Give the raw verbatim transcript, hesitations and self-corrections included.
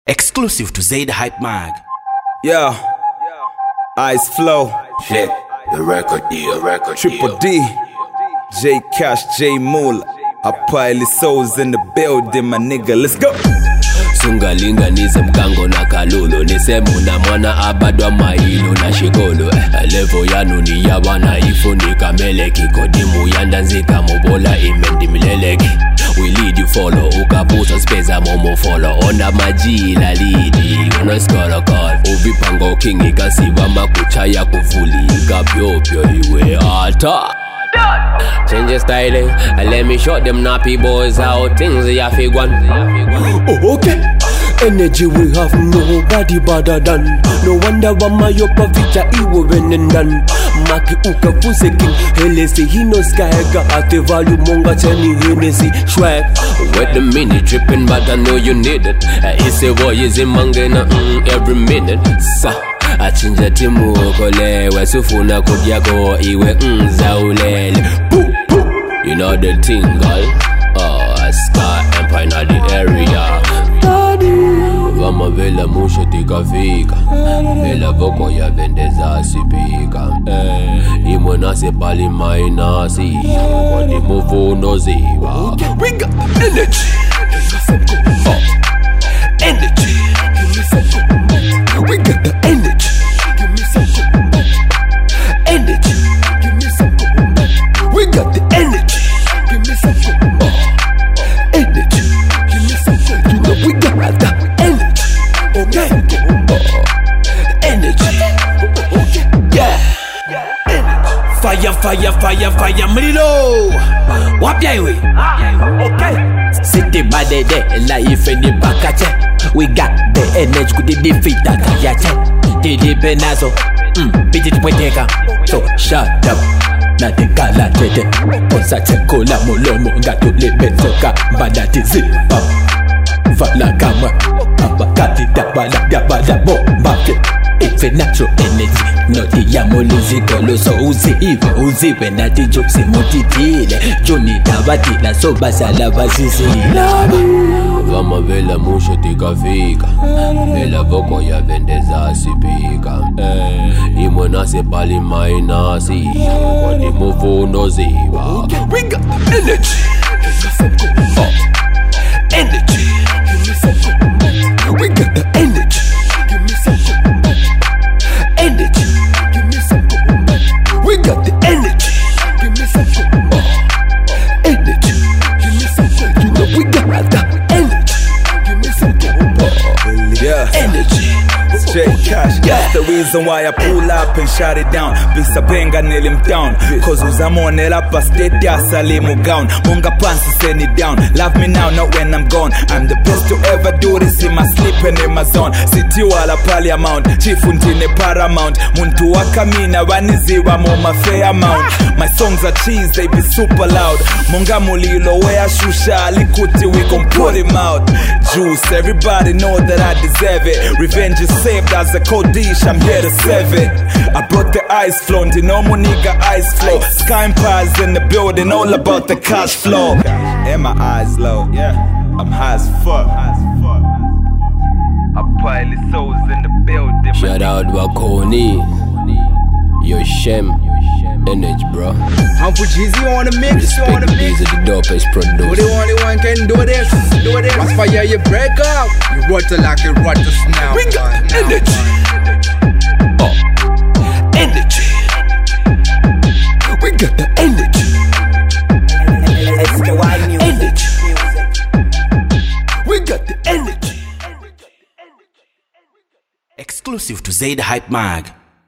Exclusive to Zaid Hype Mag. Yeah, Ice Flow, Shit, the record deal, record Triple deal. D, J Cash, J Moolah. A pile of souls in the building, my nigga. Let's go. Sungalinganize mkango na kalulu nisemuna mwana abadwa mailo na shikolo levo yanu ni yabana ifunika meleki kodimu yandanzika mubola imendi mileleki we lead you follow ukapusa speza momo follow onda majila lidi unaskora call uvipango kingi kasiva makuchaya kufulika pyopyo iwe ata change your styling and let me show them nappy boys how things are figuan. Oh, okay. Energy we have nobody better than. No wonder why my upper feature iwo venendan. Maki uka fuse king Hennessy he no skyga at the value monga cheni Hennessy swag. With the mini dripping but I know you need it. It's a boy is in mangena mm, every minute. Sa achinja timu kole wesufuna kudyako iwe nza ulele. You know the thing, girl. Oh, Sky Empire in the area. Vama vela musho tika fika. Vela voko ya vendeza sipika. Eh, imwe nase pali mainasi. Kwadi mufu no ziva. We got the energy. Oh, energy. We got the energy. Energy. We got the energy. Give me some oh, energy. Give me some you know we got the energy. Okay. Oh, energy. Yeah. Energy. Fire, fire, fire, fire, mlilo. Wapya iwe. Okay. City body de life in the bakache. We got the energy to defeat that kayache. Didi penazo. Mm, biti tupweteka. So shut up. Na tekala tete Osa tekola molomo Ngato lebezoka Badati zipa Fala kama Abakati dabala dabala bombake It's a natural energy Noti ya molizi kolo so uzi iwe Uziwe nati joksi motitile Juni tabatila so basala basisila Vama vela musho tika fika Vela voko ya vendeza sipika eh, imwe nase pali mainasi Kwadi mufu no ziva. We got the energy. Oh, energy. We got the energy. Energy. We got the energy. Oh, energy. You know we got the energy. Yeah, Energy. J Cash, that's the reason why I pull up and shut it down. Bisa benga nail him down. Cause uzamone rapa state ya salimu gown. Munga pansi send it down. Love me now, not when I'm gone. I'm the best to ever do this in my sleep and in my zone. City wala parliament, chief untine paramount. Muntu wakamina waniziwa moma fair amount. My songs are cheese, they be super loud. Munga mulilo wea shusha likuti, we gon' put him out. Juice, everybody know that I deserve it. Revenge is saved as a code dish, I'm here to serve it. I brought the ice flow, and no more nigga ice flow. Sky Empire's in the building, all about the cash flow. And my eyes low, yeah, I'm high as fuck. I pile of souls in the building. Shout out Wakoni. Yo Shem. Energy, bro. I'm for Jeezy on the mix, you on the mix. These are the dopest Who the producers. only one can do this, do this. Watch fire, you break up. You water like it water now. We got the energy. Oh, energy. We got the energy. Energy. We got the energy. Exclusive to Zaid Hype Mag.